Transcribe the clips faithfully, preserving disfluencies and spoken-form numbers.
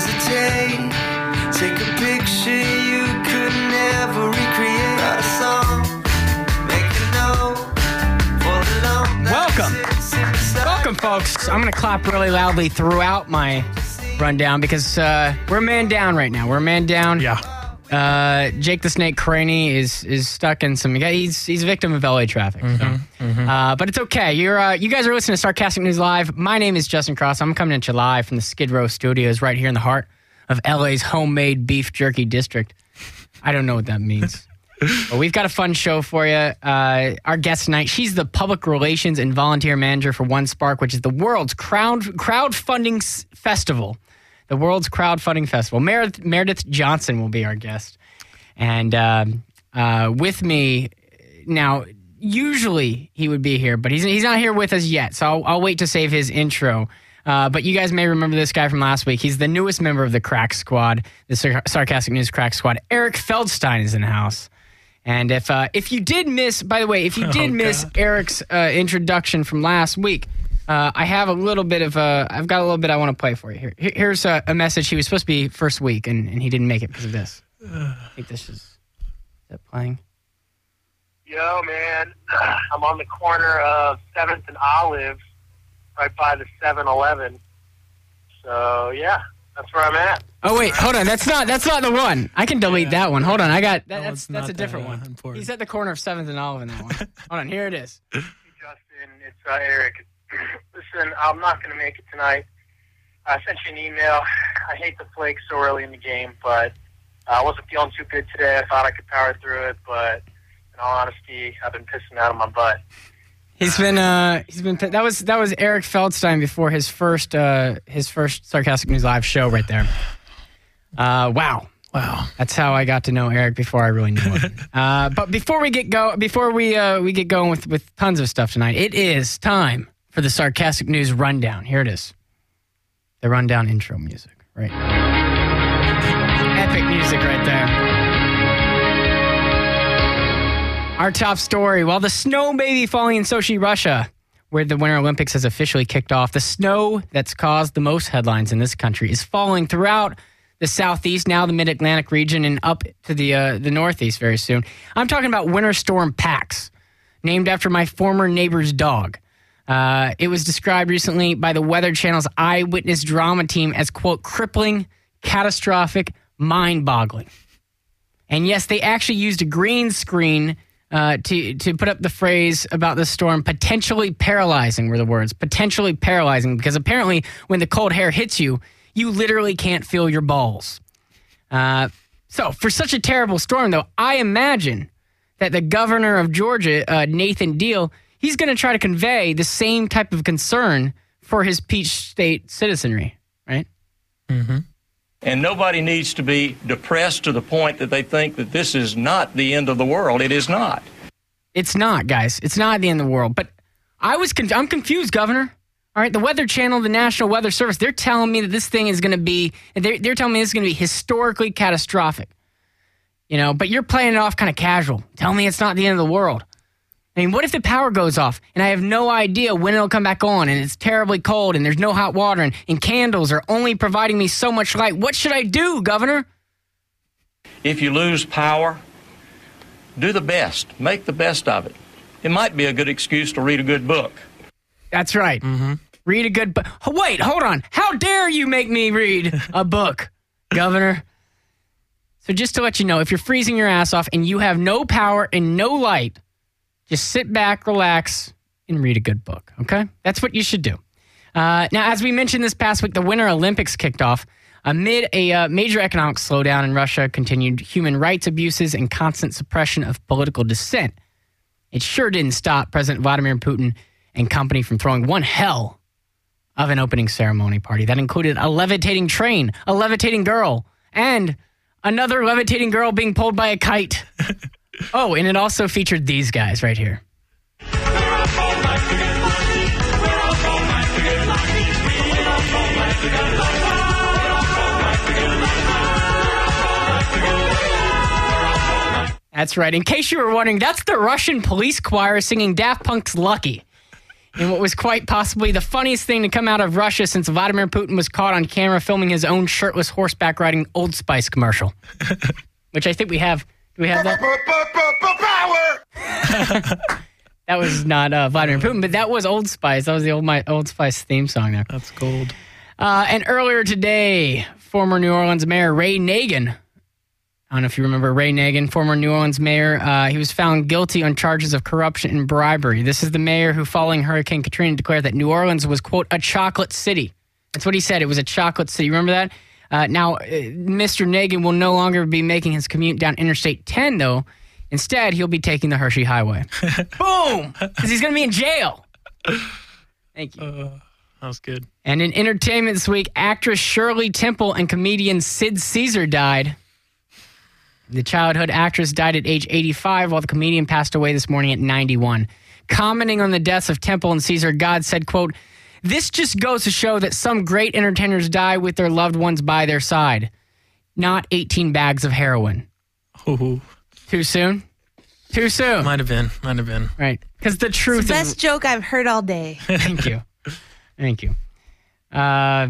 hesitate. Take a picture you could never recreate. Write a song, make a note for the long night. Welcome. Welcome, folks. I'm going to clap really loudly throughout my rundown because uh, we're a man down right now. We're a man down. Yeah. Uh, Jake the Snake Craney is is stuck in some. He's he's a victim of L A traffic. Mm-hmm, so. mm-hmm. Uh, but it's okay. You're uh, you guys are listening to Sarcastic News Live. My name is Justin Cross. I'm coming at you live from the Skid Row Studios right here in the heart of L A's homemade beef jerky district. I don't know what that means. But we've got a fun show for you. Uh, our guest tonight, she's the public relations and volunteer manager for One Spark, which is the world's crowd crowdfunding s- festival. The world's crowdfunding festival. Mer- Meredith Johnson will be our guest. And um, uh, with me, now, usually he would be here, but he's he's not here with us yet, so I'll, I'll wait to save his intro. Uh, but you guys may remember this guy from last week. He's the newest member of the Crack Squad, the Sar- Sarcastic News Crack Squad. Eric Feldstein is in the house. And if uh, if you did miss, by the way, if you did oh, miss Eric's uh, introduction from last week, uh, I have a little bit of a, I've got a little bit I want to play for you. Here, here's a, a message. He was supposed to be first week, and, and he didn't make it because of this. I think this is, is that playing? Yo, man, I'm on the corner of seventh and Olive, right by the seven eleven. So, yeah, that's where I'm at. Oh, wait, hold on. That's not that's not the one. I can delete Yeah. that one. Hold on. I got, that, That that's one's that's a not different that, uh, one. important. He's at the corner of seventh and Olive in that one. Hold on. Here it is. Hey, Justin, it's uh, Eric. Listen, I'm not going to make it tonight. I sent you an email. I hate the flake so early in the game, but I wasn't feeling too good today. I thought I could power through it, but in all honesty, I've been pissing out of my butt. He's been uh he's been that was that was Eric Feldstein before his first uh his first Sarcastic News Live show right there. Uh wow. Wow. That's how I got to know Eric before I really knew him. uh but before we get go before we uh we get going with with tons of stuff tonight, it is time for the Sarcastic News rundown. Here it is. The rundown intro music, right? Epic music right there. Our top story, while the snow may be falling in Sochi, Russia, where the Winter Olympics has officially kicked off, the snow that's caused the most headlines in this country is falling throughout the southeast, now the mid-Atlantic region, and up to the uh, the northeast very soon. I'm talking about Winter Storm Pax, named after my former neighbor's dog. Uh, it was described recently by the Weather Channel's eyewitness drama team as, quote, crippling, catastrophic, mind-boggling. And yes, they actually used a green screen Uh, to to put up the phrase about the storm, potentially paralyzing were the words, potentially paralyzing, because apparently when the cold air hits you, you literally can't feel your balls. Uh, so for such a terrible storm, though, I imagine that the governor of Georgia, uh, Nathan Deal, he's going to try to convey the same type of concern for his Peach State citizenry, right? Mm-hmm. And nobody needs to be depressed to the point that they think that this is not the end of the world. It is not. It's not, guys. It's not the end of the world. But I was, con- I'm confused, Governor. All right, the Weather Channel, the National Weather Service, they're telling me that this thing is going to be, they're, they're telling me this is going to be historically catastrophic. You know, but you're playing it off kind of casual. Tell me it's not the end of the world. I mean, what if the power goes off and I have no idea when it'll come back on and it's terribly cold and there's no hot water and, and candles are only providing me so much light? What should I do, Governor? If you lose power, do the best. Make the best of it. It might be a good excuse to read a good book. That's right. Mm-hmm. Read a good book. Wait, hold on. How dare you make me read a book, Governor? So just to let you know, if you're freezing your ass off and you have no power and no light, just sit back, relax, and read a good book, okay? That's what you should do. Uh, now, as we mentioned this past week, the Winter Olympics kicked off amid a uh, major economic slowdown in Russia, continued human rights abuses, and constant suppression of political dissent. It sure didn't stop President Vladimir Putin and company from throwing one hell of an opening ceremony party that included a levitating train, a levitating girl, and another levitating girl being pulled by a kite. Oh, and it also featured these guys right here. That's right. In case you were wondering, that's the Russian police choir singing Daft Punk's Lucky. in what was quite possibly the funniest thing to come out of Russia since Vladimir Putin was caught on camera filming his own shirtless horseback riding Old Spice commercial. Which I think we have. Do we have that? Power! That was not uh, Vladimir Putin, but that was Old Spice. That was the old my Old Spice theme song there. That's gold. Uh, and earlier today, former New Orleans Mayor Ray Nagin, I don't know if you remember Ray Nagin, former New Orleans mayor, uh, he was found guilty on charges of corruption and bribery. This is the mayor who, following Hurricane Katrina, declared that New Orleans was, quote, a chocolate city. That's what he said. It was a chocolate city. Remember that? Uh, now, uh, Mister Nagin will no longer be making his commute down Interstate ten, though. Instead, he'll be taking the Hershey Highway. Boom! Because he's going to be in jail. Thank you. Uh, that was good. And in entertainment this week, actress Shirley Temple and comedian Sid Caesar died. The childhood actress died at age eighty-five, while the comedian passed away this morning at ninety-one. Commenting on the deaths of Temple and Caesar, God said, quote, "This just goes to show that some great entertainers die with their loved ones by their side. Not eighteen bags of heroin." Ooh. Too soon? Too soon. Might have been. Might have been. Right. Because the truth It's the is... best joke I've heard all day. Thank you. Thank you. Uh,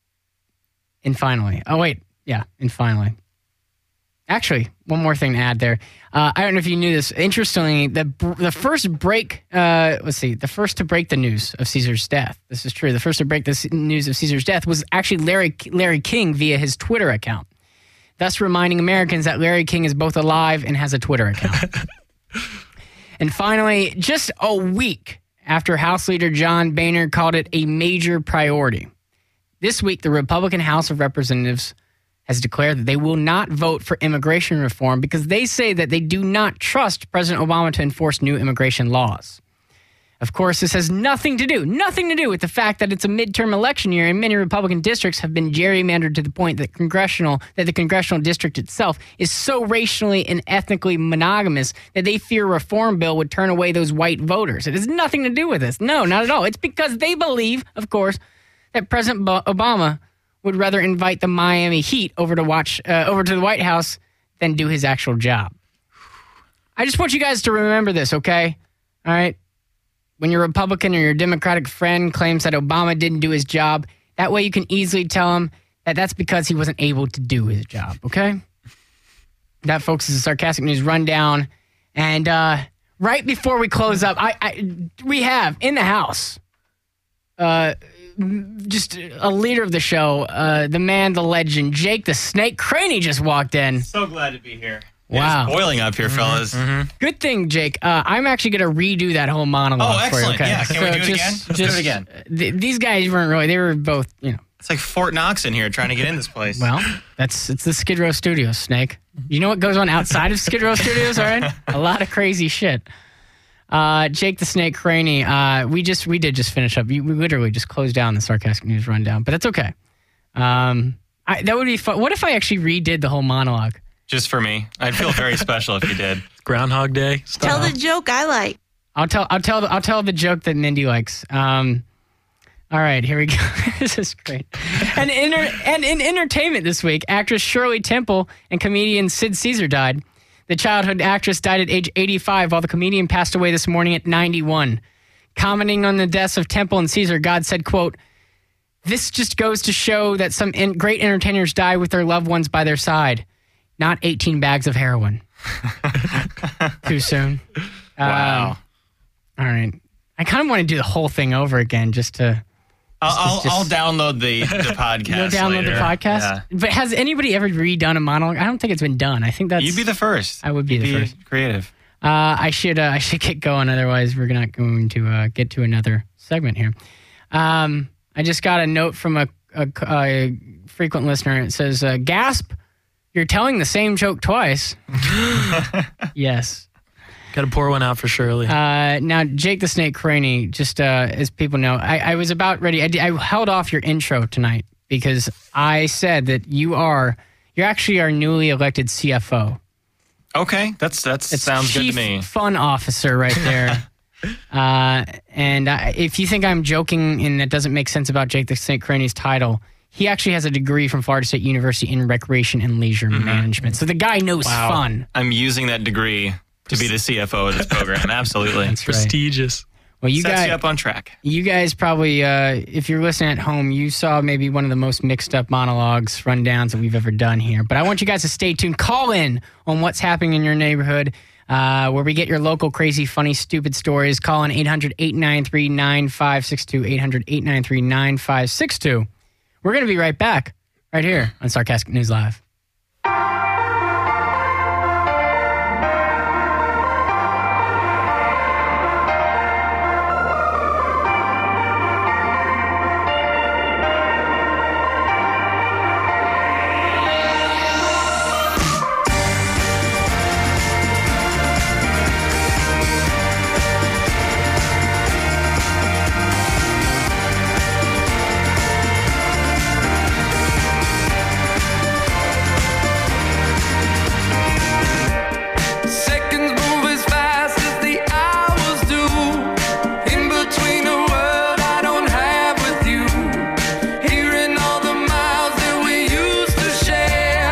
and finally... Oh, wait. Yeah, and finally... Actually, one more thing to add there. Uh, I don't know if you knew this. Interestingly, the the first break, uh, let's see, the first to break the news of Caesar's death. This is true. The first to break the news of Caesar's death was actually Larry Larry King via his Twitter account, thus reminding Americans that Larry King is both alive and has a Twitter account. And finally, just a week after House Leader John Boehner called it a major priority, this week the Republican House of Representatives has declared that they will not vote for immigration reform because they say that they do not trust President Obama to enforce new immigration laws. Of course, this has nothing to do, nothing to do with the fact that it's a midterm election year and many Republican districts have been gerrymandered to the point that congressional that the congressional district itself is so racially and ethnically monogamous that they fear a reform bill would turn away those white voters. It has nothing to do with this. No, not at all. It's because they believe, of course, that President Obama would rather invite the Miami Heat over to watch uh, over to the White House than do his actual job. I just want you guys to remember this, okay? All right? When your Republican or your Democratic friend claims that Obama didn't do his job, that way you can easily tell him that that's because he wasn't able to do his job, okay? That, folks, is a Sarcastic News Rundown. And uh, right before we close up, I, I we have in the house... Uh, just a leader of the show, uh, the man, the legend, Jake the Snake Craney just walked in. So glad to be here. Wow. It's boiling up here, fellas. Mm-hmm. Good thing, Jake. Uh, I'm actually going to redo that whole monologue Oh, for you, excellent. okay? Yeah, can we do it again? Let's do it again. Th- these guys weren't really, they were both, you know. It's like Fort Knox in here trying to get in this place. Well, that's it's the Skid Row Studios, Snake. You know what goes on outside of Skid Row Studios, all right? A lot of crazy shit. Uh, Jake the Snake Craney, uh, we just we did just finish up. We, we literally just closed down the Sarcastic News Rundown, but that's okay. Um, I, that would be fun. What if I actually redid the whole monologue? Just for me. I'd feel very special if you did. Groundhog Day style. Tell the joke I like. I'll tell. I'll tell. I'll tell the joke that Mindy likes. Um, all right, here we go. This is great. And in, and in entertainment this week, actress Shirley Temple and comedian Sid Caesar died. The childhood actress died at age eighty-five, while the comedian passed away this morning at ninety-one. Commenting on the deaths of Temple and Caesar, God said, quote, "This just goes to show that some in- great entertainers die with their loved ones by their side. Not eighteen bags of heroin." Too soon. Wow. Um, all right. I kind of want to do the whole thing over again just to... I'll, I'll, just- I'll download the, the podcast You'll download later. the podcast? Yeah. But has anybody ever redone a monologue? I don't think it's been done. I think that's... You'd be the first. I would be You'd the be first. creative. Uh, I should uh, I should get going. Otherwise, we're not going to uh, get to another segment here. Um, I just got a note from a, a, a frequent listener. It says, uh, "Gasp! You're telling the same joke twice." Yes. Got to pour one out for Shirley. Uh, now, Jake the Snake Craney, just uh, as people know, I, I was about ready. I, did- I held off your intro tonight because I said that you are, you're actually our newly elected C F O. Okay, that's that It's sounds Chief good to me. Fun Officer right there. uh, and I, if you think I'm joking and that doesn't make sense about Jake the Snake Craney's title, he actually has a degree from Florida State University in Recreation and Leisure Management. So the guy knows Wow. fun. I'm using that degree to be the C F O of this program. Absolutely. That's right. Prestigious. Well, you Sets guys, you up on track. you guys probably, uh, if you're listening at home, you saw maybe one of the most mixed up monologues, rundowns that we've ever done here. But I want you guys to stay tuned. Call in on what's happening in your neighborhood, uh, where we get your local crazy, funny, stupid stories. Call in eight hundred, eight nine three, nine five six two, eight hundred, eight nine three, nine five six two. We're going to be right back, right here on Sarcastic News Live. Seconds move as fast as the hours do. In between a world I don't have with you. Hearing all the miles that we used to share.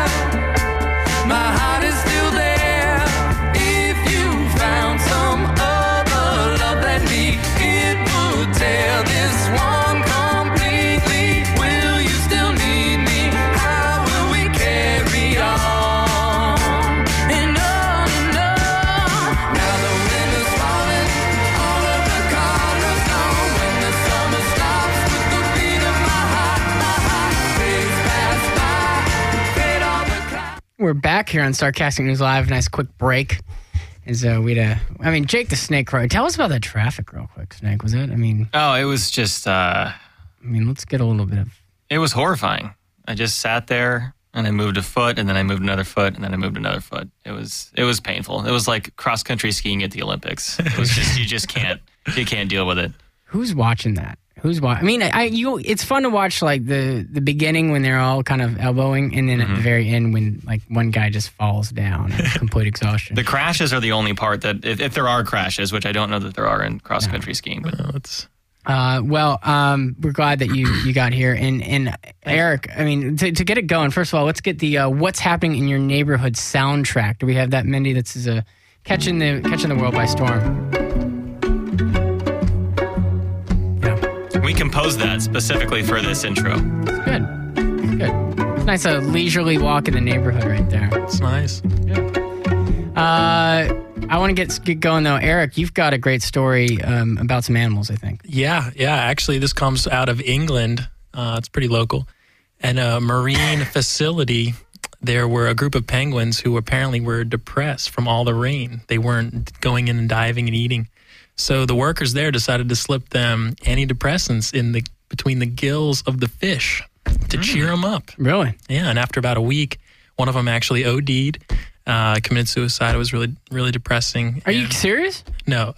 My heart is still there. If you found some other love than me, it would tear this one completely. Will you still need me? How will we carry on? And on and on. Now the winter's falling, all of the colors gone. When the summer stops with the beat of my heart, my heart days pass by, fade all the clouds. We're back here on Sarcastic News Live. Nice quick break. As uh, we'd, uh, I mean, Jake the Snake Crow. Tell us about that traffic real quick, Snake. Was it? I mean, Oh, it was just, uh, I mean, let's get a little bit of. it was horrifying. I just sat there and I moved a foot and then I moved another foot and then I moved another foot. It was, it was painful. It was like cross country skiing at the Olympics. It was just, you just can't, you can't deal with it. Who's watching that? Who's watching? I mean, I, I you. It's fun to watch like the the beginning when they're all kind of elbowing, and then at the very end when like one guy just falls down in complete exhaustion. The crashes are the only part that, if, if there are crashes, which I don't know that there are in cross country skiing, but Oh, it's Uh, well, um, we're glad that you, you got here. And, and Eric, I mean, to, to get it going, first of all, let's get the uh, what's happening in your neighborhood soundtrack. Do we have that, Mindy? That's uh, catching the catching the world by storm. Yeah, we composed that specifically for this intro. it's good. It's good. It's nice, a leisurely walk in the neighborhood right there. it's nice. Uh, I want to get get going though. Eric, you've got a great story um, about some animals, I think. Yeah, yeah. Actually, this comes out of England. Uh, it's pretty local. And a marine facility, there were a group of penguins who apparently were depressed from all the rain. They weren't going in and diving and eating. So the workers there decided to slip them antidepressants in the between the gills of the fish to cheer them up. Really? Yeah, and after about a week, one of them actually O D'd. Uh, committed suicide. It was really, really depressing. Are you And- serious? No.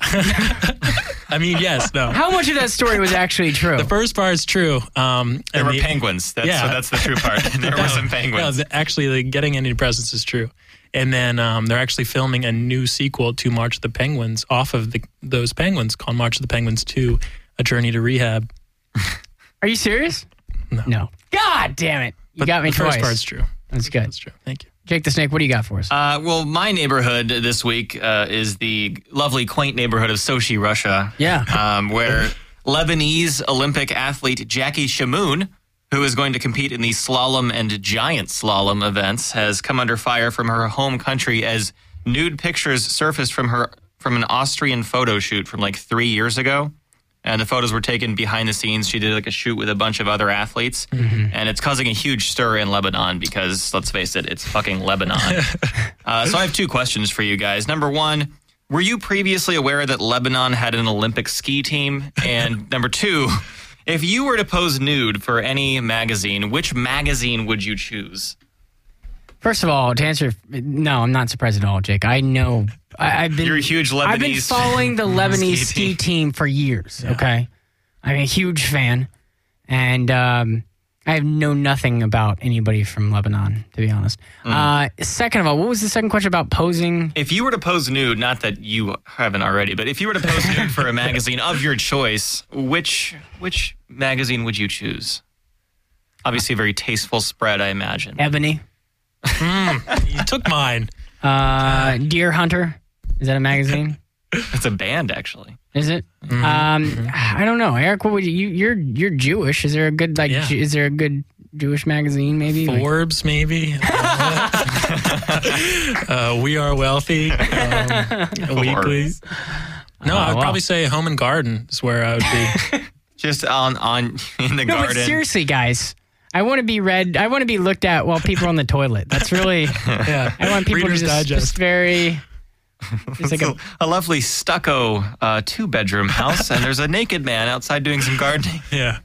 I mean, yes, no. How much of that story was actually true? The first part is true. Um, There and were the- penguins. That's, Yeah. so that's the true part. There were some No, penguins. the- actually, the getting antidepressants is true. And then um, they're actually filming a new sequel to March of the Penguins off of the, those penguins called March of the Penguins two, A Journey to Rehab. Are you serious? No. No. God damn it. You But got me the first twice. part's true. That's good. That's true. Thank you. Jake the Snake, what do you got for us? Uh, well, my neighborhood this week uh, is the lovely, quaint neighborhood of Sochi, Russia. Yeah. Um, where Lebanese Olympic athlete Jackie Shamoun, who is going to compete in the slalom and giant slalom events, has come under fire from her home country as nude pictures surfaced from her from an Austrian photo shoot from like three years ago. And the photos were taken behind the scenes. She did like a shoot with a bunch of other athletes. And it's causing a huge stir in Lebanon because, let's face it, it's fucking Lebanon. uh, so I have two questions for you guys. Number one, were you previously aware that Lebanon had an Olympic ski team? And number two, if you were to pose nude for any magazine, which magazine would you choose? First of all, to answer, no, I'm not surprised at all, Jake. I know. I, I've been. You're a huge Lebanese I've been following the Lebanese ski ski team. team for years. Okay, I'm a huge fan, and um, I know nothing about anybody from Lebanon, to be honest. Uh, second of all, what was the second question about posing? If you were to pose nude, not that you haven't already, but if you were to pose nude for a magazine of your choice, which which magazine would you choose? Obviously, a very tasteful spread, I imagine. Ebony, You took mine. uh, Deer Hunter. Is that a magazine? It's a band, actually. Is it? Mm-hmm. Um, Mm-hmm. I don't know, Eric. What would you? You're you're Jewish. Is there a good like? Yeah. Ju- is there a good Jewish magazine? Maybe Like- Forbes, maybe. uh, We Are Wealthy. Um, weekly. No, I would Oh, wow. probably say Home and Garden is where I would be. Just on, on in the No, garden. but seriously, guys. I want to be read. I want to be looked at while people are on the toilet. That's really. Yeah. I want people Reader's to just, Digest. just very. It's like a, a lovely stucco uh, two-bedroom house, and there's a naked man outside doing some gardening. Yeah.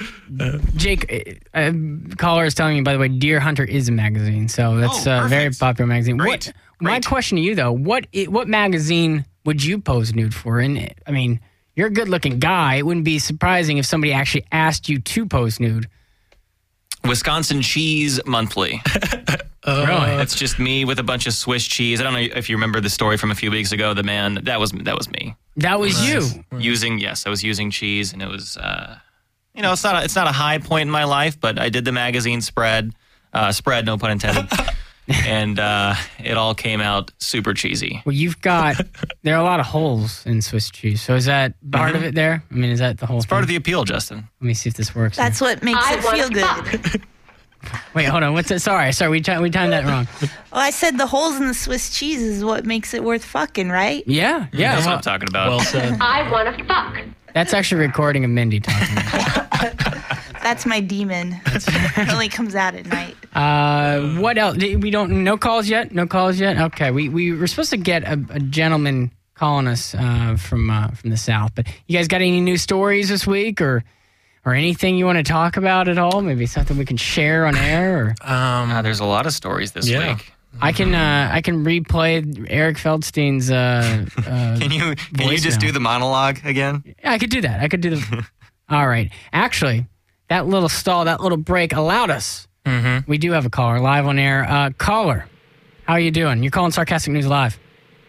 Jake, uh, uh, caller is telling me, by the way, Deer Hunter is a magazine, so that's Oh, a very perfect. popular magazine. Great. What, my Great. question to you though, what i- what magazine would you pose nude for? And I mean, you're a good-looking guy. It wouldn't be surprising if somebody actually asked you to pose nude. Wisconsin Cheese Monthly. Really? It's just me with a bunch of Swiss cheese. I don't know if you remember the story from a few weeks ago. The man that was that was me That was you. using. Yes, I was using cheese, and it was. Uh, you know, it's not a, it's not a high point in my life, but I did the magazine spread, uh, spread, no pun intended, and uh, it all came out super cheesy. Well, you've got there are a lot of holes in Swiss cheese. So is that part of it there? I mean, is that the whole? It's part of the appeal, Justin. Let me see if this works. That's what makes I it wanna feel good. fuck. Wait, hold on. What's it? Sorry, sorry. We ti- we timed that wrong. Well, I said the holes in the Swiss cheese is what makes it worth fucking, right? Yeah, yeah. That's well, what I'm talking about. Well said. I want to fuck. that's actually a recording of Mindy talking. That's my demon. It only comes out at night. Uh, what else? We don't. No calls yet. No calls yet. Okay. We we were supposed to get a, a gentleman calling us uh, from uh, from the south, but you guys got any new stories this week, or or anything you want to talk about at all? Maybe something we can share on air. Or Um, Ah, there's a lot of stories this Yeah. week. I can uh, I can replay Eric Feldstein's. Uh, uh, Can you can you just Voicemail. do the monologue again? Yeah, I could do that. I could do the. All right. Actually, that little stall, that little break allowed us. Mm-hmm. We do have a caller live on air. Uh, caller, how are you doing? You're calling Sarcastic News Live.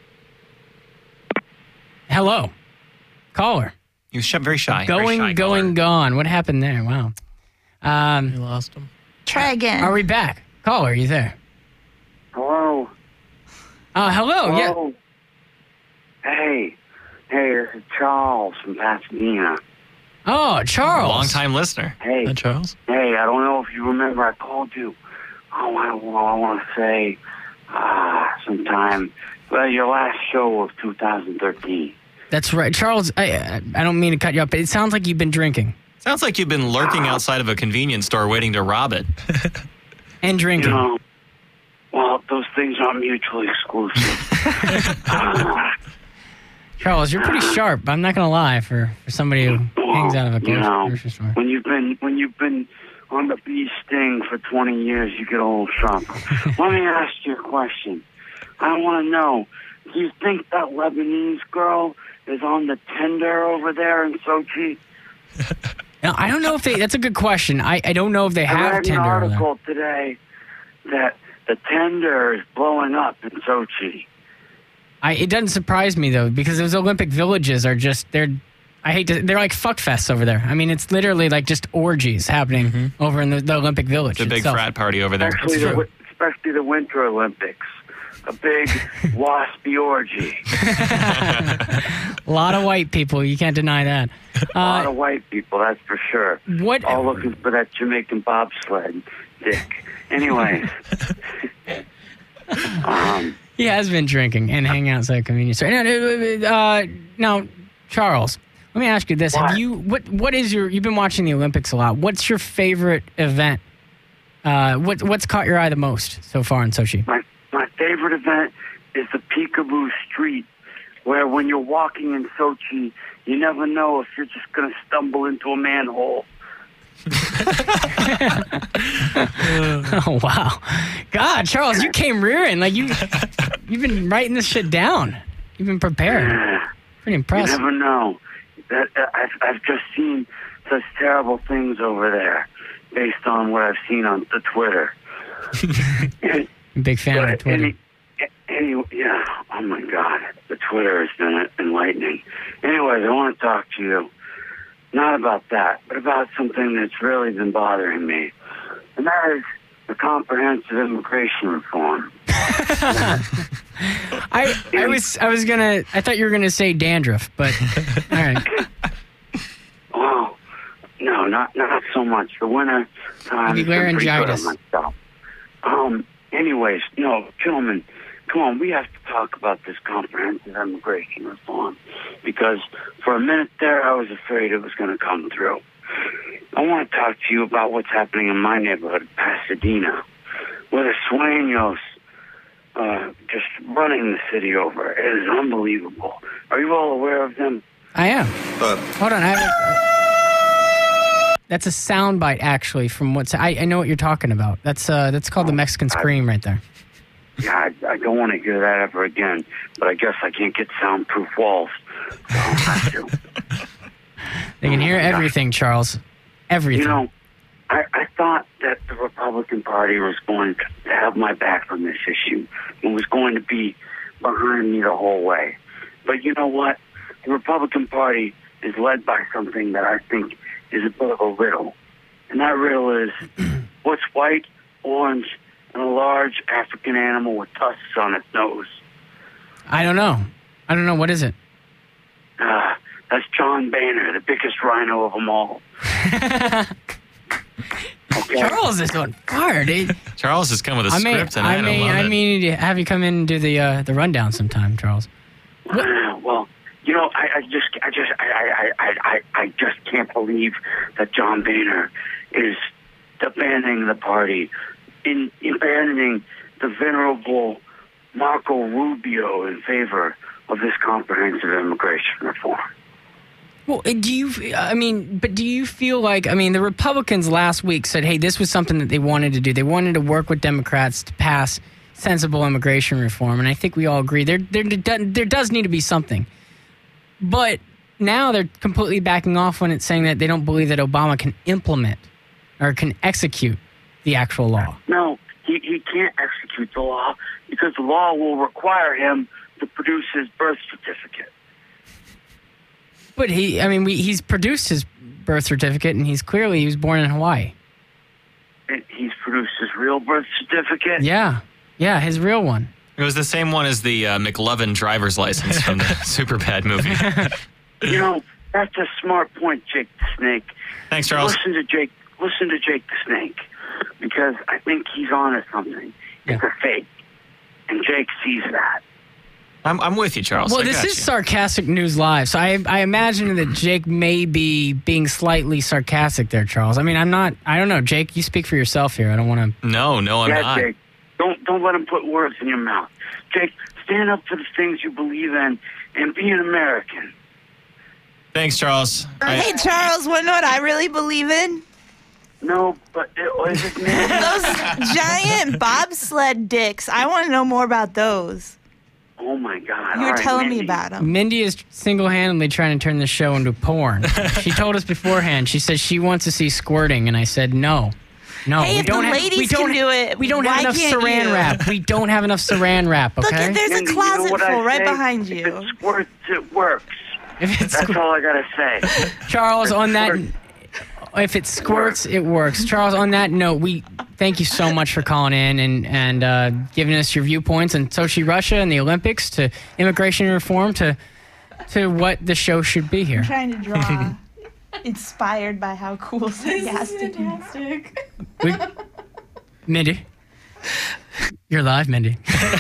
Hello, caller. He was sh- very shy. very Going, shy going, caller. gone. What happened there? Wow. Um, You lost him. Try again. are we back? Caller, are you there? Hello. Uh, hello. Yeah. Hello. Hey. Hey, this is Charles from Pasadena. Oh, Charles. Long time listener. Hey. Hi, Charles. Hey, I don't know if you remember I called you. Oh, I, well, I want to say ah, sometime. Well, your last show of two thousand thirteen. That's right, Charles. I I don't mean to cut you up, but it sounds like you've been drinking Sounds like you've been lurking Ah. outside of a convenience store waiting to rob it. and You drinking. know, well, those things aren't mutually exclusive. Ah, Charles, you're pretty sharp. I'm not gonna lie for, for somebody who hangs out of a you grocery, know, grocery store. when you've been when you've been on the bee sting for twenty years, you get a little sharp. Let me ask you a question. I want to know: do you think that Lebanese girl is on the tender over there in Sochi? Now, I don't know if they. That's a good question. I, I don't know if they I have read an Tinder over there. article today that the tender is blowing up in Sochi. I, it doesn't surprise me though because those Olympic villages are just they're. I hate to. They're like fuck fests over there. I mean, it's literally like just orgies happening over in the, the Olympic Village. It's a big itself. frat party over there. Especially It's the, true. wi- especially the Winter Olympics. A big waspy orgy. A lot of white people. You can't deny that. A lot Uh, of white people, that's for sure. what? All looking for that Jamaican bobsled dick. Anyways. um, He has been drinking and hanging outside convenience store. Now, uh, now, Charles, let me ask you this: Have What? you what? What is your? You've been watching the Olympics a lot. What's your favorite event? Uh, what What's caught your eye the most so far in Sochi? my, my favorite event is the Peekaboo Street, where when you're walking in Sochi, you never know if you're just going to stumble into a manhole. Oh wow, God, Charles, you came rearing like you. You've been writing this shit down. You've been prepared. Pretty You impressive. never know. That, uh, I've, I've just seen such terrible things over there based on what I've seen on the Twitter. Big fan of But Twitter. Any, any, yeah, oh my God, the Twitter has been enlightening. Anyways, I want to talk to you, not about that, but about something that's really been bothering me, and that is the comprehensive immigration reform. I I was I was gonna I thought you were gonna say dandruff, but all right. Oh, no, not not so much. The winter time. Maybe laryngitis. Myself. Um. Anyways, no, gentlemen, come on. We have to talk about this comprehensive immigration reform because for a minute there, I was afraid it was going to come through. I want to talk to you about what's happening in my neighborhood, Pasadena, where the Sueños uh, just running the city over. It is unbelievable. Are you all aware of them? I am. Uh, Hold on. I have a, that's a soundbite, actually, from what's... I, I know what you're talking about. That's uh, that's called the Mexican Scream right there. Yeah, I, I don't want to hear that ever again, but I guess I can't get soundproof walls. So I'll have to. They can hear everything, Charles. Everything. You know, I, I thought that the Republican Party was going to have my back on this issue and was going to be behind me the whole way. But you know what? The Republican Party is led by something that I think is a bit of a riddle. And that riddle is what's white, orange, and a large African animal with tusks on its nose? I don't know. I don't know. What is it? Uh, that's John Boehner, the biggest rhino of them all. Okay. Charles is on fire, dude. Charles has come with a I may, script, and I, I, may, don't love I it. mean, to have you come in and do the uh, the rundown sometime, Charles. Uh, well, you know, I, I just, I just, I, I, I, I, I just can't believe that John Boehner is abandoning the party, in, in abandoning the venerable Marco Rubio in favor of this comprehensive immigration reform. Well, do you, I mean, but do you feel like, I mean, the Republicans last week said, hey, this was something that they wanted to do. They wanted to work with Democrats to pass sensible immigration reform, and I think we all agree there, there, there does need to be something. But now they're completely backing off when it's saying that they don't believe that Obama can implement or can execute the actual law. No, he, he can't execute the law because the law will require him to produce his birth certificate. But he, I mean, we, he's produced his birth certificate, and he's clearly, he was born in Hawaii. And he's produced his real birth certificate? Yeah. Yeah, his real one. It was the same one as the uh, McLovin driver's license from the Superbad movie. You know, that's a smart point, Jake the Snake. Thanks, Charles. Listen to Jake. Listen to Jake the Snake, because I think he's on to something. It's Yeah. a fake, and Jake sees that. I'm, I'm with you, Charles. Well, I this got is you. Sarcastic News Live, so I I imagine that Jake may be being slightly sarcastic there, Charles. I mean, I'm not, I don't know. Jake, you speak for yourself here. I don't want to. No, no, I'm yeah, not. Jake. Don't don't let him put words in your mouth. Jake, stand up for the things you believe in and be an American. Thanks, Charles. I- Hey, Charles, want to know what I really believe in? No, but it was his name. Those giant bobsled dicks. I want to know more about those. Oh my God! You All were right, telling me Mindy. about them. Mindy is single-handedly trying to turn this show into porn. She told us beforehand. She said she wants to see squirting, and I said no. No, Hey, we if don't the have, ladies we don't, can do it, we don't why have enough can't saran you? wrap. We don't have enough saran wrap, okay? Look, at there's Mindy, a you know closet what I full right say? behind If you. it squirts, it works. If it's That's all I gotta say. Charles, on that, Squirt. if it squirts, it works. Charles, on that note, we thank you so much for calling in and and uh, giving us your viewpoints on Sochi, Russia, and the Olympics, to immigration reform, to to what the show should be here. I'm trying to draw. Inspired by how cool sarcastic you are. We, Mindy, you're live, Mindy.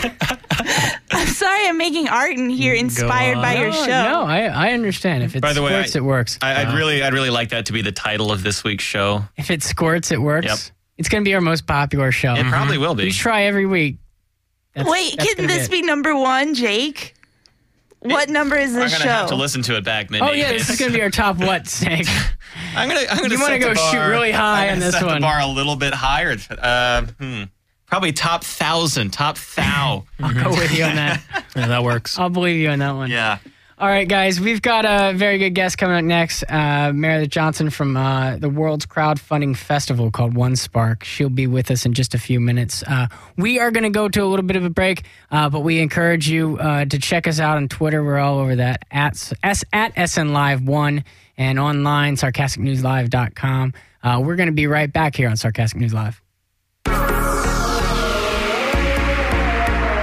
I'm sorry I'm making art in here inspired on. by your No, show. No, I, I understand. If it By the way, squirts, I- it works. I, I'd really, I'd really like that to be the title of this week's show. If it squirts, it works. Yep. It's going to be our most popular show. It probably will We be. try every week. That's- Wait, that's can gonna this it. be number one, Jake? What number is I'm this gonna show? have to listen to it back, Mindy. Oh yeah, this is going to be our top what, Snake? I'm gonna, I'm gonna You wanna set go the bar, shoot really high I'm on gonna this set one. the bar a little bit higher. Uh, hmm. Probably top thousand, top thou. I'll go with you on that. Yeah, that works. I'll believe you on that one. Yeah. All right, guys, we've got a very good guest coming up next. Uh, Meredith Johnson from uh, the world's crowdfunding festival called One Spark. She'll be with us in just a few minutes. Uh, we are going to go to a little bit of a break, uh, but we encourage you uh, to check us out on Twitter. We're all over that, at, S, at S N Live one, and online, sarcastic news live dot com. Uh, we're going to be right back here on Sarcastic News Live.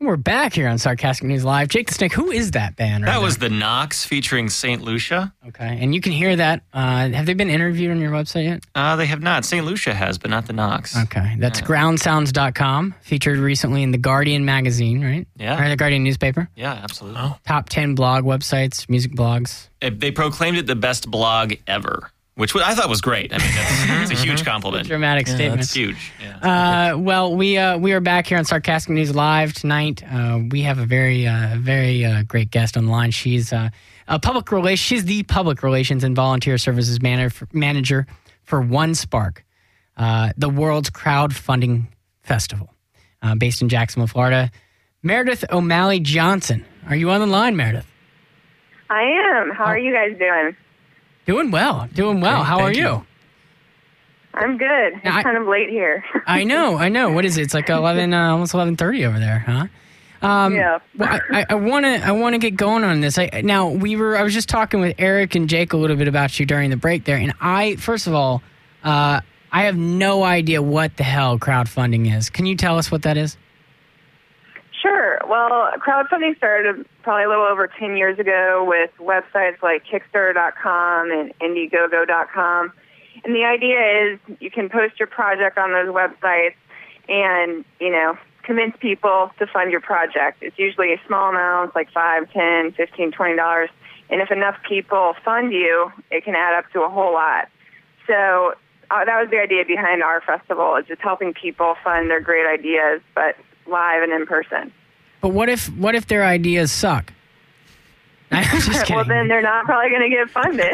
We're back here on Sarcastic News Live. Jake the Snake, who is that band? Right That was there? the Knox featuring Saint Lucia. Okay, and you can hear that. Uh, have they been interviewed on your website yet? Uh, they have not. Saint Lucia has, but not the Knox. Okay, that's ground sounds dot com, featured recently in The Guardian magazine, right? Yeah. Or The Guardian newspaper. Yeah, absolutely. Oh. Top ten blog websites, music blogs. It- They proclaimed it the best blog ever, which I thought was great. I mean, that's, it's a huge compliment. Dramatic Yeah, statement. It's huge. Yeah. Uh, well, we uh, we are back here on Sarcastic News Live tonight. Uh, we have a very uh, very uh, great guest on the line. She's uh, a public relations. She's the public relations and volunteer services manager manager for OneSpark, uh, the world's crowdfunding festival, uh, based in Jacksonville, Florida. Meredith O'Malley Johnson, are you on the line, Meredith? I am. How are you guys doing? Doing well, doing well. Great, How are thank you? you. I'm good. It's Now, I- kind of late here. I know, I know. What is it? It's like eleven, uh, almost eleven thirty over there, huh? Um, Yeah. Well, I want to, I want to get going on this. I, now we were, I was just talking with Eric and Jake a little bit about you during the break there, and I, first of all, uh, I have no idea what the hell crowdfunding is. Can you tell us what that is? Sure. Well, crowdfunding started probably a little over ten years ago with websites like Kickstarter dot com and Indiegogo dot com. And the idea is you can post your project on those websites and, you know, convince people to fund your project. It's usually a small amount, like five, ten, fifteen, twenty dollars. And if enough people fund you, it can add up to a whole lot. So uh, that was the idea behind our festival, is just helping people fund their great ideas, but live and in person. But what if, what if their ideas suck? I'm just kidding. Well, then they're not probably going to get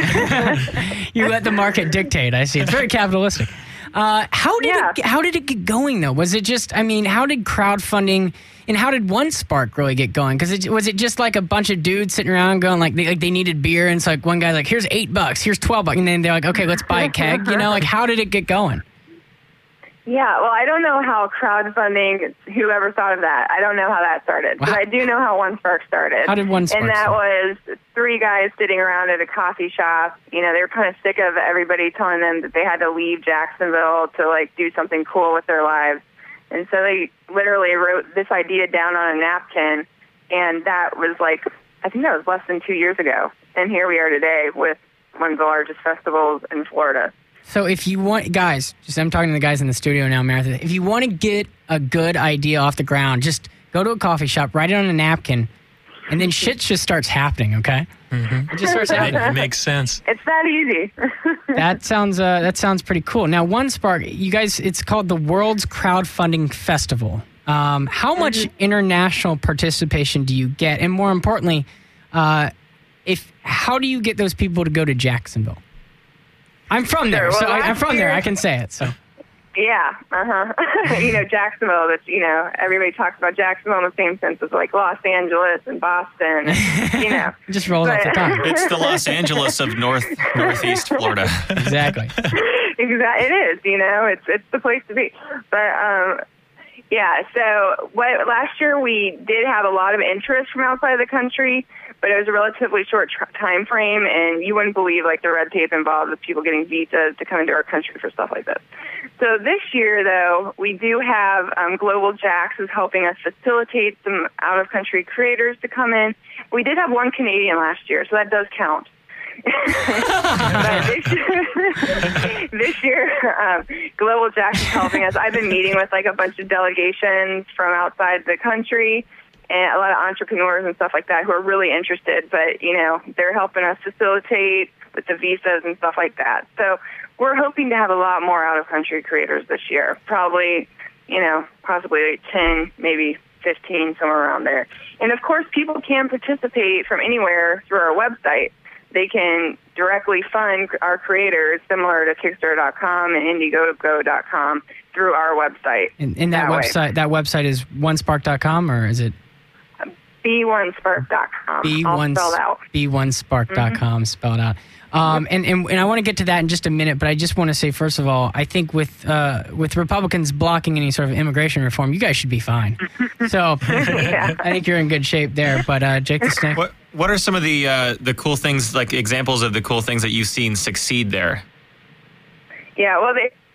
funded. You let the market dictate. I see. It's very capitalistic. Uh, how did Yeah. it? How did it get going though? Was it just? I mean, how did crowdfunding and how did OneSpark really get going? Because it, was it just like a bunch of dudes sitting around going like they, like they needed beer, and it's like one guy's like, "Here's eight bucks, here's twelve bucks," and then they're like, "Okay, let's buy a keg." You know, like how did it get going? Yeah, well, I don't know how crowdfunding, whoever thought of that, I don't know how that started. But Wow. I do know how OneSpark started. How did OneSpark And that start? was three guys sitting around at a coffee shop. You know, they were kind of sick of everybody telling them that they had to leave Jacksonville to, like, do something cool with their lives. And so they literally wrote this idea down on a napkin, and that was, like, I think that was less than two years ago. And here we are today with one of the largest festivals in Florida. So if you want, guys, just I'm talking to the guys in the studio now, Meredith. If you want to get a good idea off the ground, just go to a coffee shop, write it on a napkin, and then shit just starts happening. Okay, Mm-hmm. it just starts It, happening. it makes sense. It's that easy. That sounds uh, that sounds pretty cool. Now, OneSpark, you guys, it's called the World's Crowdfunding Festival. Um, how much international participation do you get, and more importantly, uh, if how do you get those people to go to Jacksonville? I'm from there, Sure, so well, I, I'm last from there. year- I can say it. So Yeah, uh-huh. You know, Jacksonville, that's, you know, everybody talks about Jacksonville in the same sense as, like, Los Angeles and Boston, and, you know. it just rolls off the tongue. It's the Los Angeles of North Northeast Florida. Exactly. Exactly, it is, you know, it's it's the place to be. But, um, yeah, so what, last year we did have a lot of interest from outside of the country, but it was a relatively short tr- time frame, and you wouldn't believe, like, the red tape involved with people getting visas to come into our country for stuff like this. So this year, though, we do have um, Global Jacks is helping us facilitate some out-of-country creators to come in. We did have one Canadian last year, so that does count. But this year, this year um, Global Jacks is helping us. I've been meeting with, like, a bunch of delegations from outside the country, and a lot of entrepreneurs and stuff like that who are really interested, but, you know, they're helping us facilitate with the visas and stuff like that. So we're hoping to have a lot more out-of-country creators this year, probably, you know, possibly like ten, maybe fifteen, somewhere around there. And, of course, people can participate from anywhere through our website. They can directly fund our creators, similar to Kickstarter dot com and Indiegogo dot com, through our website. And, and that, That way. website, that website is one spark dot com, or is it B one spark dot com. B All one spelled out. B one spark dot com spelled out. Um, and, and and I want to get to that in just a minute, but I just want to say, first of all, I think with uh, with Republicans blocking any sort of immigration reform, you guys should be fine. So Yeah. I think you're in good shape there. But uh, Jake the Snake, What What are some of the uh, the cool things, like examples of the cool things that you've seen succeed there? Yeah, well, they,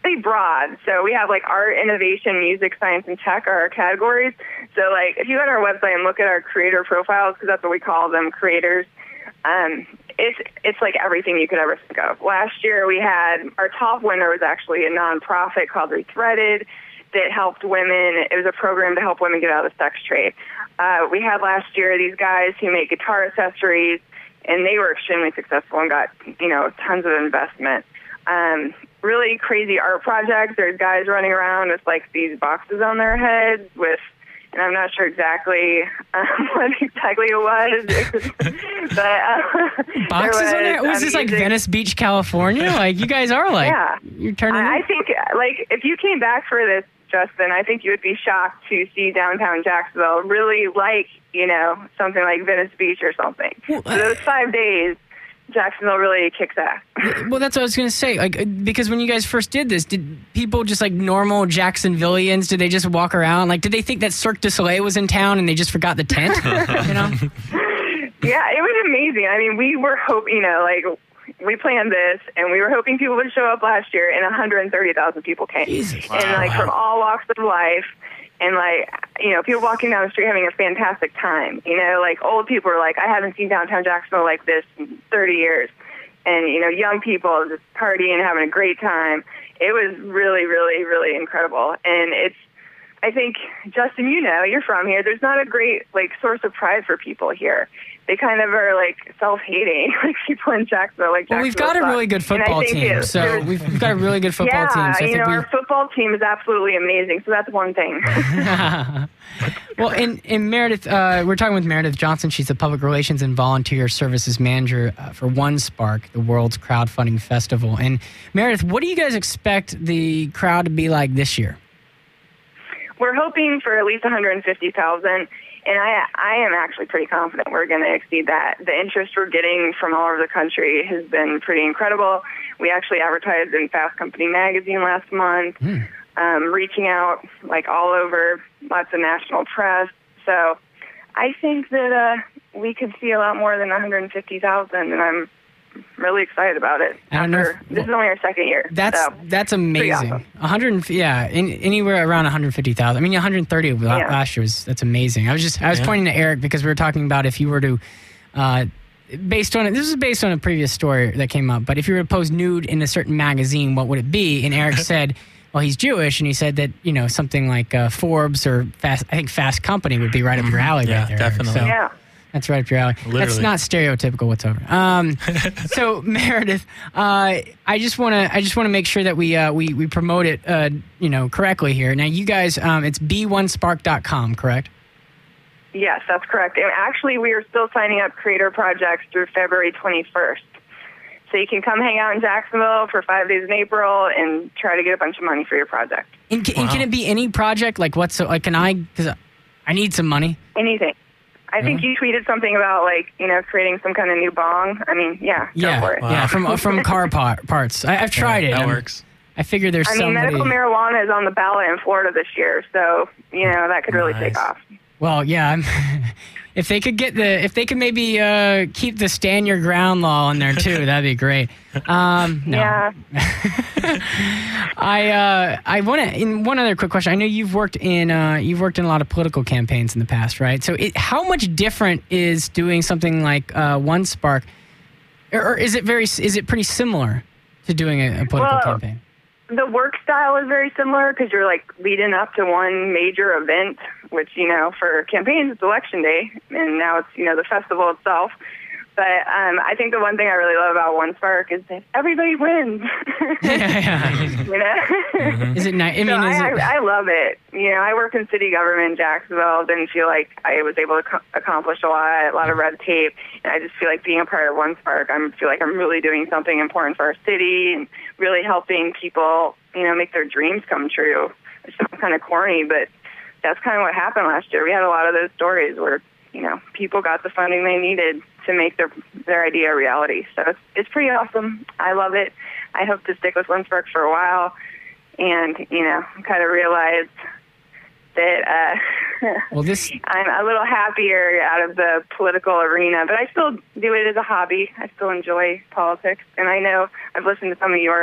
pretty broad. So we have like art, innovation, music, science, and tech are our categories. So like if you go on our website and look at our creator profiles, because that's what we call them, creators, um, it's it's like everything you could ever think of. Last year we had, our top winner was actually a nonprofit called Rethreaded that helped women. It was a program to help women get out of the sex trade. Uh, we had last year these guys who make guitar accessories, and they were extremely successful and got, you know, tons of investment. Um, really crazy art projects. There's guys running around with like these boxes on their heads with, and I'm not sure exactly um, what exactly it was. but uh, Boxes was, on there? Was um, this like music. Venice Beach, California? Like you guys are like, Yeah. you're turning. I, I think like if you came back for this, Justin, I think you would be shocked to see downtown Jacksonville really like, you know, something like Venice Beach or something. Well, so those five days, Jacksonville really kicks ass. Well, that's what I was going to say. Like, because when you guys first did this, did people just like normal Jacksonvillians, did they just walk around? Like, did they think that Cirque du Soleil was in town and they just forgot the tent? You know? Yeah, it was amazing. I mean, we were hoping, you know, like, we planned this, and we were hoping people would show up last year, and one hundred thirty thousand people came. Jesus. And, like, Wow. from all walks of life, and, like, you know, people walking down the street having a fantastic time. You know, like, old people are like, I haven't seen downtown Jacksonville like this in thirty years. And, you know, young people just partying and having a great time. It was really, really, really incredible. And it's, I think, Justin, you know, you're from here. There's not a great, like, source of pride for people here. They kind of are, like, self-hating, like people in Jacksonville. Like Well, we've got a Jacksonville really good sucks. And I football think team. it- So there's- we've, we've got a really good football yeah, team. So I you think know, we, our football team is absolutely amazing. So that's one thing. well, in, in Meredith, uh, we're talking with Meredith Johnson. She's the Public Relations and Volunteer Services Manager uh, for One Spark, the world's crowdfunding festival. And Meredith, what do you guys expect the crowd to be like this year? We're hoping for at least one hundred fifty thousand, and I I am actually pretty confident we're going to exceed that. The interest we're getting from all over the country has been pretty incredible. We actually advertised in Fast Company magazine last month, Mm. um, reaching out like all over, lots of national press. So I think that uh, we could see a lot more than one hundred fifty thousand, and I'm really excited about it. I don't know After- if- this is only our second year. That's so. that's amazing. awesome. one hundred, yeah, in, anywhere around one hundred fifty thousand. I mean, one hundred thirty la- Yeah. last year was that's amazing. I was just I was Yeah. pointing to Eric because we were talking about if you were to, uh, based on this is based on a previous story that came up. But if you were to pose nude in a certain magazine, what would it be? And Eric said, well, he's Jewish, and he said that you know something like uh, Forbes or Fast, I think Fast Company would be right up your alley. Yeah, right there, Eric. definitely. So, Yeah. That's right up your alley. That's Literally. not stereotypical whatsoever. Um, so Meredith, uh, I just want to I just want to make sure that we uh, we we promote it uh, you know correctly here. Now you guys, um, it's b one spark dot com, correct? Yes, that's correct. And actually, we are still signing up creator projects through February twenty-first. So you can come hang out in Jacksonville for five days in April and try to get a bunch of money for your project. And, ca- and can Wow. it be any project? Like what's like? Can I? Because I need some money. Anything. I think you tweeted something about, like, you know, creating some kind of new bong. I mean, yeah, Yeah, go for it. Wow. yeah, from from car par- parts. I, I've tried Yeah, it. That I'm- works. I figure there's I mean, somebody. medical marijuana is on the ballot in Florida this year, so, you know, that could really take Nice. off. Well, yeah. I'm, if they could get the, if they could maybe uh, keep the stand your ground law in there too, that'd be great. Um, no. Yeah. I uh, I want to. In one other quick question, I know you've worked in uh, you've worked in a lot of political campaigns in the past, right? So, it, how much different is doing something like uh, One Spark, or, or is it very? Is it pretty similar to doing a, a political Well, campaign? The work style is very similar because you're, like, leading up to one major event, which, you know, for campaigns, it's election day, and now it's, you know, the festival itself. But um, I think the one thing I really love about One Spark is that everybody wins. yeah, yeah. You know? Is it nice? I mean, So is I, it? I, I love it. You know, I work in city government in Jacksonville. Didn't feel like I was able to co- accomplish a lot, a lot of red tape. And I just feel like being a part of One Spark, I feel like I'm really doing something important for our city and really helping people, you know, make their dreams come true. It sounds kind of corny, but that's kind of what happened last year. We had a lot of those stories where, you know, people got the funding they needed to make their their idea a reality. So it's it's pretty awesome. I love it. I hope to stick with One Spark for a while, and you know, kind of realize that uh, Well, this. I'm a little happier out of the political arena, but I still do it as a hobby. I still enjoy politics, and I know I've listened to some of your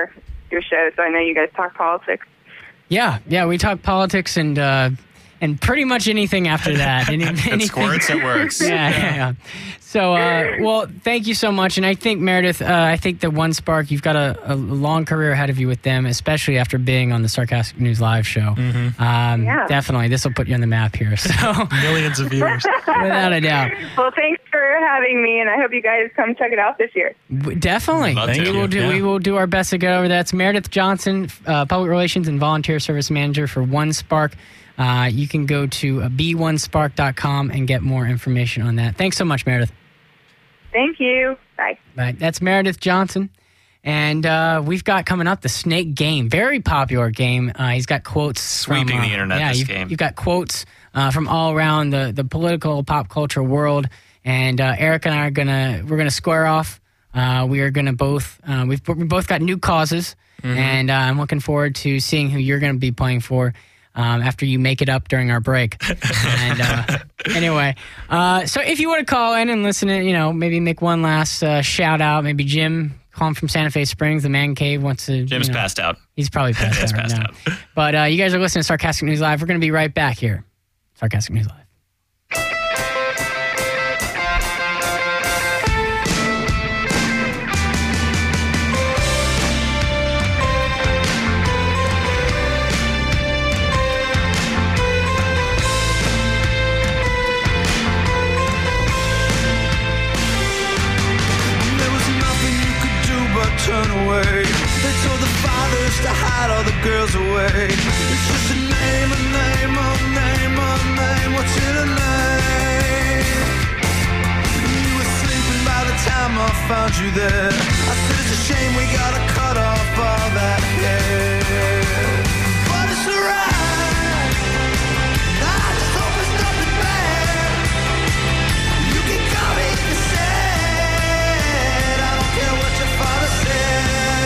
your show, so I know you guys talk politics. Yeah, yeah, we talk politics and uh, and pretty much anything after that. Any, It anything. squirts, it works. Yeah, yeah, yeah. So, uh, well, thank you so much. And I think, Meredith, uh, I think the One Spark, you've got a, a long career ahead of you with them, especially after being on the Sarcastic News Live show. Mm-hmm. Um, Yeah. Definitely. This will put you on the map here. So, Millions of viewers. without a doubt. Well, thanks for having me, and I hope you guys come check it out this year. W- Definitely. Love We to. will do. Yeah. We will do our best to get over that. It's Meredith Johnson, uh, Public Relations and Volunteer Service Manager for One Spark. Uh, you can go to b one spark dot com and get more information on that. Thanks so much, Meredith. Thank you. Bye. Right. That's Meredith Johnson. And uh, we've got coming up the Snake Game. Very popular game. Uh, he's got quotes. Sweeping from, uh, the internet, Yeah, this you've, game. you've got quotes uh, from all around the, the political pop culture world. And uh, Eric and I are gonna we're gonna square off. Uh, we are gonna both uh, we've we both got new causes, Mm-hmm. and uh, I'm looking forward to seeing who you're gonna be playing for um, after you make it up during our break. and uh, anyway, uh, so if you want to call in and listen to, you know, maybe make one last uh, shout out, maybe Jim calling from Santa Fe Springs, the Man Cave wants to. Jim's you know, passed out. He's probably passed He's out right passed now. out. But uh, you guys are listening to Sarcastic News Live. We're going to be right back here. Sarcastic News Live. There was nothing you could do but turn away. They told the fathers to hide all the girls away. It's just a name, a name, a name, a name. What's in a name? You were sleeping by the time I found you there. I said it's a shame we gotta cut off all that hair. But it's alright. I just hope it's nothing bad. You can call me if you said. I don't care what your father said.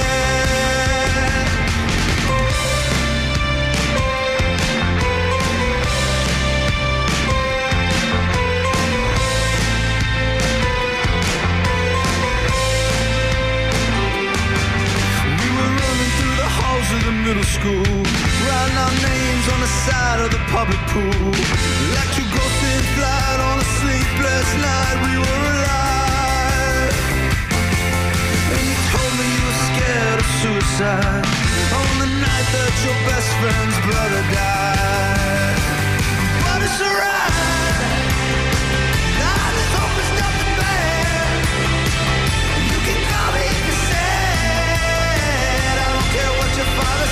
We were running through the halls of the middle school, writing our names on the side of the public pool. Like two ghosts in flight on a sleepless night, we were alive. And you told me you were scared of suicide on the night that your best friend's brother died. But it's alright. I just hope it's nothing bad. You can call me if you said. I don't care what your father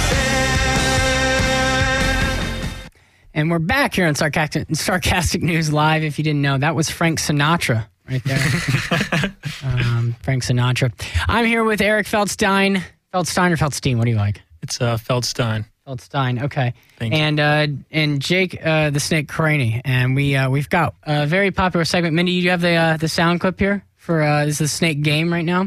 said. And we're back here on Sarcastic, Sarcastic News Live. If you didn't know, that was Frank Sinatra right there. um, Frank Sinatra. I'm here with Eric Feldstein. Feldstein or Feldstein? What do you like? It's uh, Feldstein. Feldstein. Okay. Thank you. and uh, and Jake uh, the Snake Craney. And we uh, we've got a very popular segment. Mindy, you have the uh, the sound clip here for uh, this is the Snake Game right now.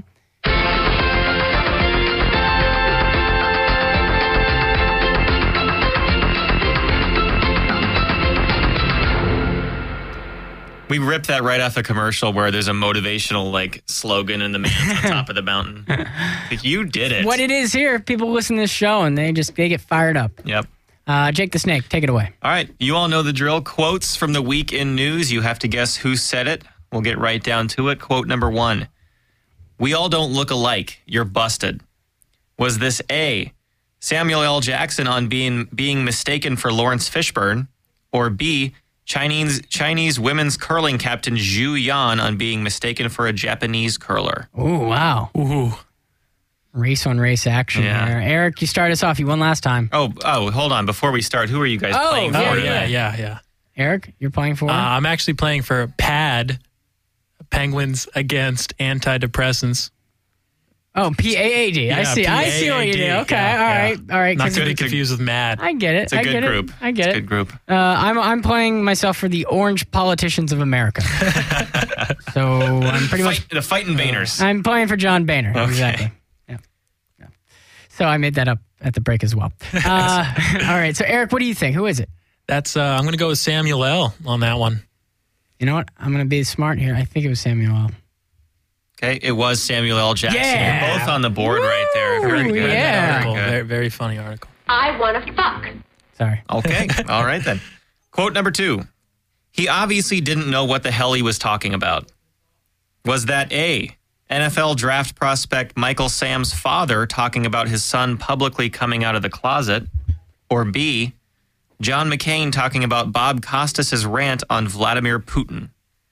We ripped that right off the commercial where there's a motivational like slogan and the man's on top of the mountain. Like, you did it. What it is here, people listen to this show and they just they get fired up. Yep. Uh, Jake the Snake, take it away. All right. You all know the drill. Quotes from the week in news. You have to guess who said it. We'll get right down to it. Quote number one. We all don't look alike. You're busted. Was this A, Samuel L. Jackson on being being mistaken for Lawrence Fishburne, or B, Chinese Chinese women's curling captain Zhu Yan on being mistaken for a Japanese curler? Oh, wow. Ooh. Race on race action Yeah. there. Eric, you start us off. You won last time. Oh, oh, hold on. Before we start, who are you guys Oh, playing yeah, for Oh, today? yeah, yeah, yeah. Eric, you're playing for? Uh, I'm actually playing for PAD, Penguins Against Antidepressants. oh, P A A D. I Yeah, see. I see what you did. P A A D. Okay. Yeah, all right. yeah. All right. Not 'cause to be it's a- confused with MAD. I get it. It's a I good get group. It. I get it's it. a good group. Uh, I'm I'm playing myself for the Orange Politicians of America. so I'm pretty much Fight, the Fighting Vayners. I'm playing for John Boehner. Okay. Exactly. Yeah. Yeah. So I made that up at the break as well. Uh, all right. So Eric, what do you think? Who is it? That's uh, I'm going to go with Samuel L. on that one. You know what? I'm going to be smart here. I think it was Samuel L. Okay, it was Samuel L. Jackson. Yeah. You're both on the board right there. Very good. yeah. Article. Very good. Very, very funny article. I want to fuck. Sorry. Okay. All right, then. Quote number two. He obviously didn't know what the hell he was talking about. Was that A, N F L draft prospect Michael Sam's father talking about his son publicly coming out of the closet? Or B, John McCain talking about Bob Costas' rant on Vladimir Putin?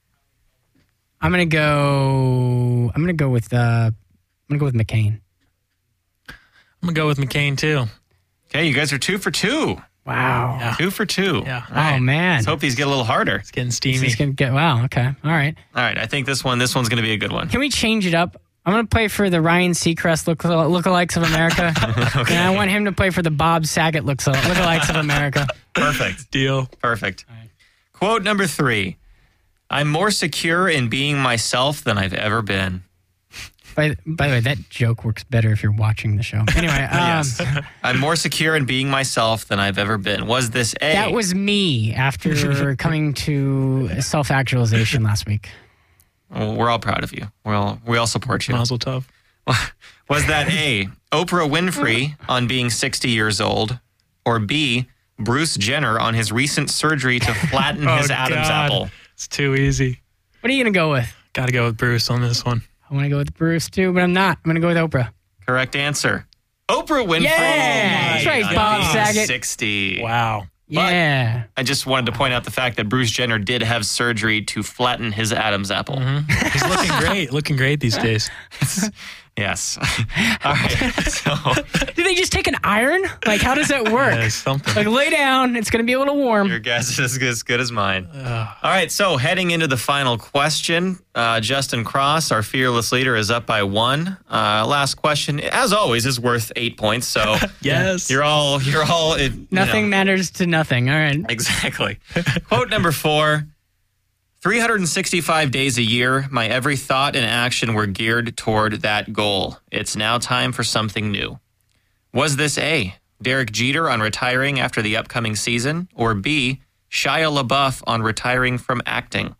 I'm gonna go. I'm gonna go with. Uh, I'm gonna go with McCain. I'm going to go with McCain, too. Okay, you guys are two for two. Wow. Yeah. Two for two. Yeah. All right. Oh man. Let's hope these get a little harder. It's getting steamy. He's gonna get. Wow. Okay. All right. All right, I think this one, this one's going to be a good one. Can we change it up? I'm gonna play for the Ryan Seacrest look, lookalikes of America, Okay. and I want him to play for the Bob Saget looks, lookalikes of America. Perfect. Deal. Perfect. Quote number three. I'm more secure in being myself than I've ever been. By, by the way, that joke works better if you're watching the show. Anyway, um, Yes. I'm more secure in being myself than I've ever been. Was this A? that was me after coming to self-actualization last week. Well, we're all proud of you. We're all, we all support you. Mazel tov. Was that A, Oprah Winfrey on being sixty years old? Or B, Bruce Jenner on his recent surgery to flatten Oh, his Adam's God. apple? It's too easy. What are you gonna go with? Got to go with Bruce on this one. I want to go with Bruce too, but I'm not. I'm gonna go with Oprah. Correct answer. Oprah Winfrey. Yeah, that's right, on Bob being Saget. sixty. Wow. But- Yeah. I just wanted to point out the fact that Bruce Jenner did have surgery to flatten his Adam's apple. He's looking great. Looking great these days. Yes. All right. So, Do they just take an iron? Like, how does that work? Yeah, something. Like, lay down. It's gonna be a little warm. your guess is as good as mine. All right. So, heading into the final question, uh, Justin Cross, our fearless leader, is up by one. Uh, last question, as always, is worth eight points. So, Yes. you're all, you're all, it, you Nothing know. matters to nothing. All right. Exactly. Quote number four. three hundred sixty-five days a year, my every thought and action were geared toward that goal. It's now time for something new. Was this A, Derek Jeter on retiring after the upcoming season? Or B, Shia LaBeouf on retiring from acting?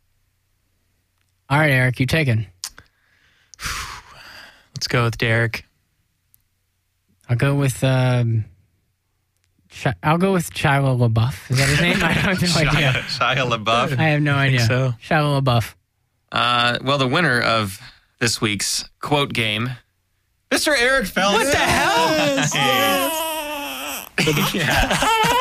All right, Eric, you taking? Let's go with Derek. I'll go with. Um, Sh- I'll go with Shia LaBeouf. Is that his name? I have no Shia, idea. Shia LaBeouf. I have no idea. so. Shia LaBeouf. Uh, well, the winner of this week's quote game, Mister Eric Phelps. What the hell? Yeah.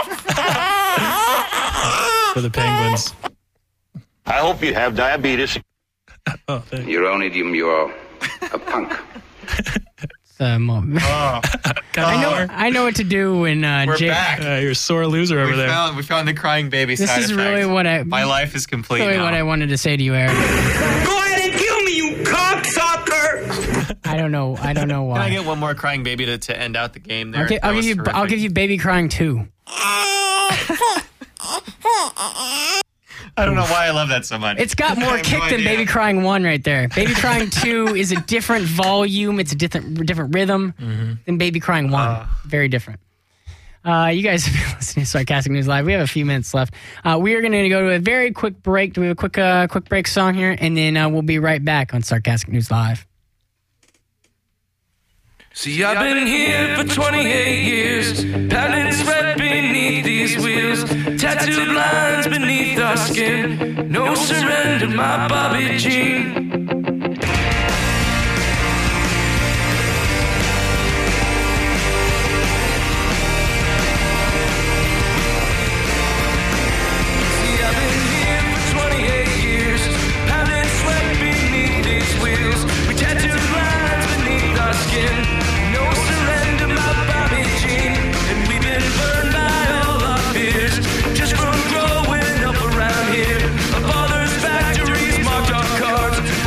For the Penguins. I hope you have diabetes. Oh, thank you. You're only you're a punk. It's, uh, mo- Oh, I know. I know what to do when uh, we're Jake. back. Uh, you're a sore loser over we there. Found, we found the crying baby This side is effect. really what I. My life is complete really now. what I wanted to say to you, Eric. Go ahead and kill me, you cocksucker! I don't know. I don't know Can I why. get one more crying baby to, to end out the game there? I'll, gi- That I'll give was you. terrific. I'll give you baby crying too. I don't know why I love that so much. It's got more I have kick no than idea. Baby Crying One right there. Baby Crying Two is a different volume. It's a different different rhythm than Baby Crying One. Uh. Very different. Uh, you guys have been listening to Sarcastic News Live. We have a few minutes left. Uh, we are going to go to a very quick break. Do we have a quick uh, quick break song here? And then uh, we'll be right back on Sarcastic News Live. See, I've been here for twenty-eight years, pounding sweat beneath these wheels, tattooed lines beneath our skin, no surrender, my Bobby Jean. See, I've been here for twenty-eight years, pounding sweat beneath these wheels, we tattooed lines beneath our skin. No surrender, my Bobby Jean. And we've been burned by all our fears, just from growing up around here. Our father's factories marked our cards.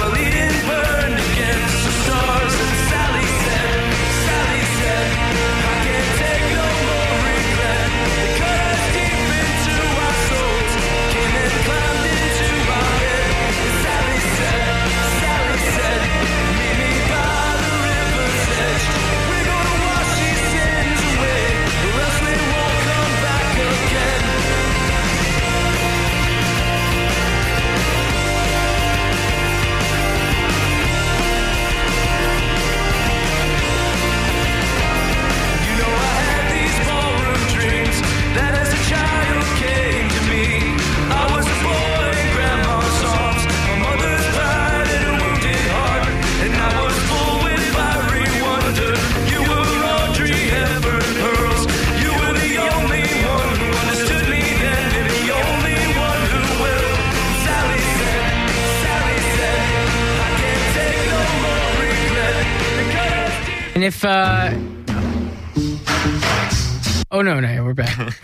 And if, uh, oh no, no, we're back.